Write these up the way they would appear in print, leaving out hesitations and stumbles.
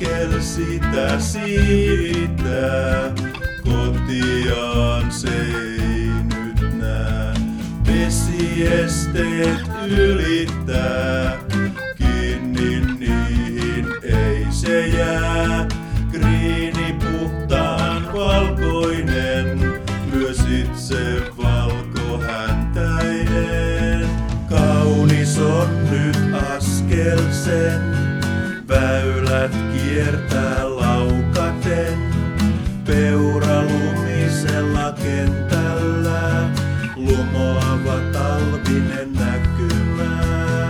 askel sitä siirtää, kotiaan se ei nyt näe. Vesiesteet ylittää, kiinni niihin ei se jää. Kriini puhtaan valkoinen, myös itse valkohäntäinen. Kaunis on nyt askel sen, väylät kiertää laukaten. Peura lumisella kentällä, lumoava talvinen näkymä.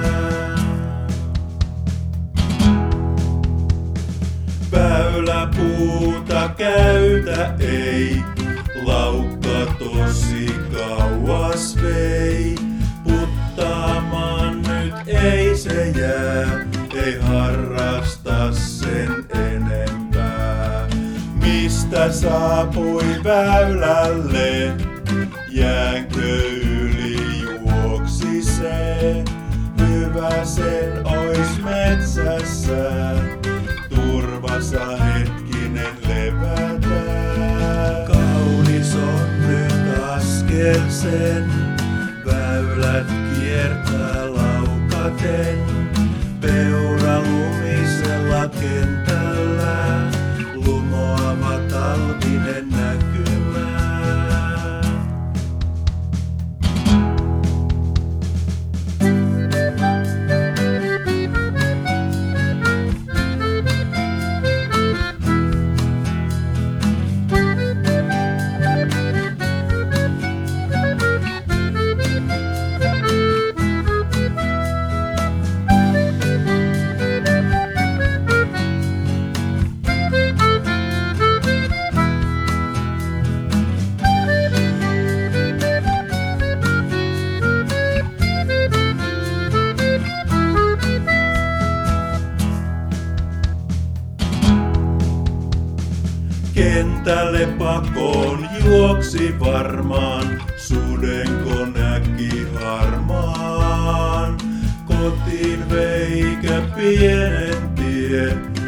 Väyläpuuta käytä ei, laukka tosi kauas vei. Puttaamaan nyt ei se jää, ei harrasta sen enempää. Mistä saapui väylälle, jäänkö yli juoksi se? Hyvä sen ois metsässä, turvassa hetkinen levätä. Kaunis on nyt askel sen, väylät kiertää laukaten. Peura lumisella kentällä, lumoava talvinen näkymä. Kentälle pakoon juoksi varmaan, sudenko näki harmaan. Kotiin veikö pienen tien,